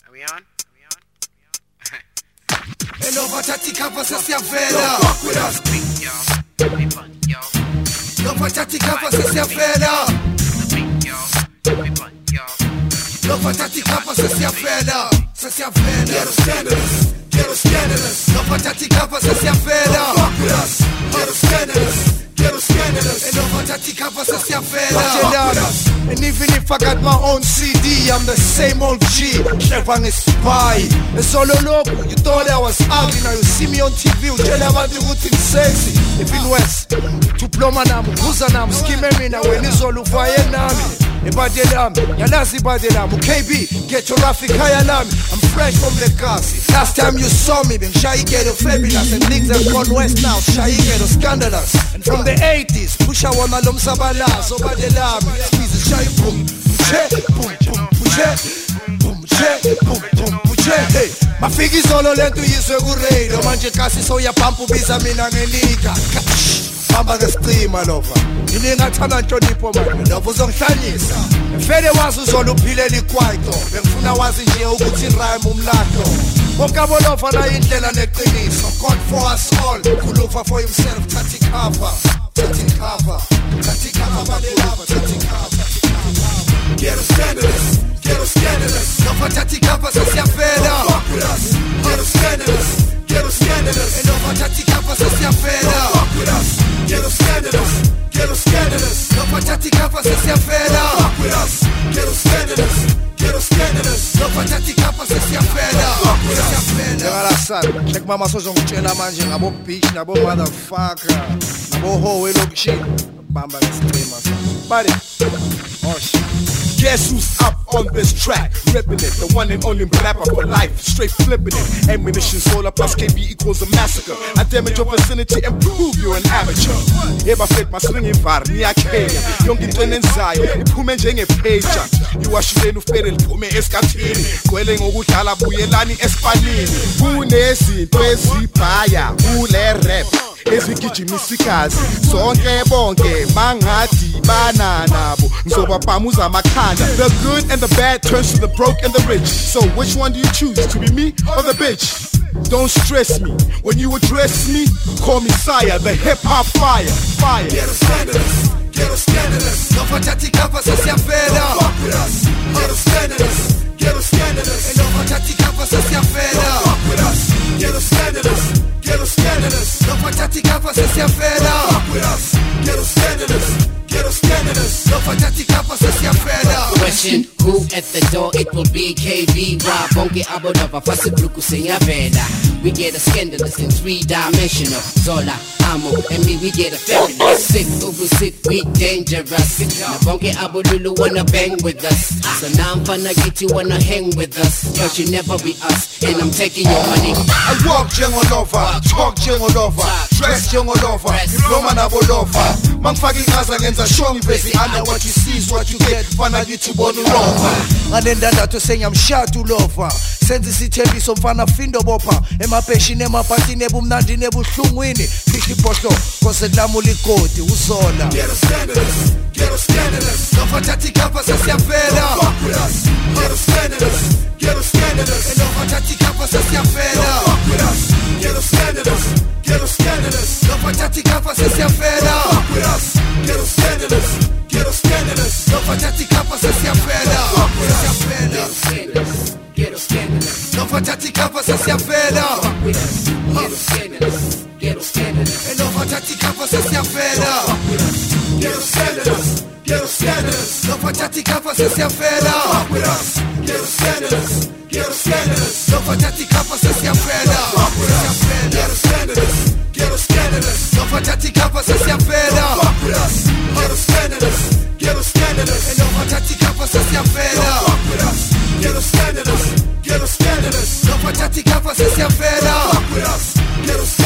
Are we on? E non facciati capo se si avvera. Don't fuck with us. Beat, yo. Be fun, yo. Non facciati capo se si avvera. Beat, yo. Be fun, yo. Non facciati capo se si avvera. Se si avvera. Quiero scandalous. Non facciati capo se si avvera. Don't fuck with us. Quiero scandalous. And over that capo se si avvera. And even if I got my own CD, I'm the same old G. Shepang is spy. And solo loco, you thought I was ugly. Now you see me on TV, you tell about the routine sexy. If in West, diploma namu, kuza namu, skime mina, when is all ufaye nami. Ibadelam, yalazi badelam, KB, get your traffic higher lami. I'm fresh from the Kasi. Last time you saw me, been shy ghetto fabulous. And things have gone west now, shy ghetto scandalous. And from the 80s, push a woman lum sabala, so badelam. Squeeze the shy boom, boom, boom, boom, boom, boom, hey. Mafiki solo lento yiswegureydo. Manje kasi soya pampu bisa mina ngenika. Bamba ngesicima lova. Ngingathanda nhlonipho manje. Lova uzongihlanyisa. Mfele wazi uzoluphile likwaito. Bengifuna wazi nje ukuthi rhyme umlando. Wonke abolova na indlela neqiniso. God for us all. Khulufa for himself. Thathi cover. Thathi cover. Thathi cover badelava. Thathi cover. Quiero scandalous. Quiero scandalous. No facciati capo se si avvera. Fuck with us. Quiero scandalous. Quiero scandalous. E no facciati capo se si avvera. Fuck with us. Quiero scandalous. Quiero scandalous. No facciati capo se si avvera. Fuck with us. Quiero scandalous. Quiero scandalous. No facciati capo se si avvera. Fuck with us. Llegala sal. Check mama sozo ngitshela manje ngabo bitch nabo motherfucker. Nabo ho elokishini. Bamba ngesicima. Buddy. Oh shit. Guess who's up on this track? Ripping it, the one and only rapper for life. Straight flipping it. Ammunition's all up plus KB equals a massacre. I damage your vicinity and prove you're an amateur. Eba fit my slinging var, ni akenya. Yongi twenen zayo, iphume njenge-pager. Iwashileni ufere liphume eskathini. Gwele ngokudlala buyelani espanini. Kunezinto ezibhaya, kule rap. Ezigijimisicazi sonke bonke mangadibana nabo ngizobaphamuza amakhanda. The good and the bad turns to the broke and the rich. So which one do you choose, to be me or the bitch? Don't stress me when you address me. Call me sire, the hip-hop fire. Quiero scandalous, quiero scandalous. No facciati capo se si avvera. Fuck with us. Quiero scandalous, quiero scandalous. No facciati capo se si avvera. Fuck with us. Quiero scandalous. Quiero scandalous, no facciati capo se si avvera. Fuck with us. Quiero scandalous, quiero scandalous. No facciati capo se si avvera. Question, who at the door? It will be KB Rob. Bonke abodova fasi bruku se avvera. We get a scandalous in 3-dimensional. Zola, Amo, and me we get a feminist. Sick, over sick, we dangerous. Now bonke abodulu wanna bang with us. So now I'm finna get you wanna hang with us. Cause you never be us, and I'm taking your money. I walk jengolova, talk jengolova, dress jengolova, diploma nabolova. Mangifaki ngaza ngenza show me busy. Under what you see is what you get. Fana YouTube on ulova. Anenda ndato senya mshatu lova. Senzi sithembiso mfana findo bopha. Emapeshini emaphatini ebumnandi nebuhlungwini. Fishi posto kose lamuli kodi uzola. Quiero scandalous, quiero scandalous. No facciati capo se si avvera. Fuck with us. Quiero scandalous, quiero scandalous. No facciati capo se si avvera. Fuck with us. Quiero scandalous, quiero scandalous. No facciati capo se si avvera. Fuck with us. Quiero scandalous, quiero scandalous. No facciati capo se si avvera. Fuck with us. Quiero scandalous. No facciati capo se si avvera. Fuck with us. Quiero scandalous. Quiero scandalous. E non facciati capo se si avvera. Fuck with us. Quiero scandalous. Quiero scandalous. No facciati capo se si avvera. Fuck with us. Quiero scandalous. Quiero scandalous. No facciati capo se si avvera. Fuck with us. Quiero scandalous. Quiero scandalous. No facciati capo se si avvera. Fuck with us. Quiero scandalous. Quiero scandalous. E non facciati capo se si avvera. Fuck with us. Quiero scandalous. Quiero scandalous. No facciati capo se si avvera. Fuck with us. Quiero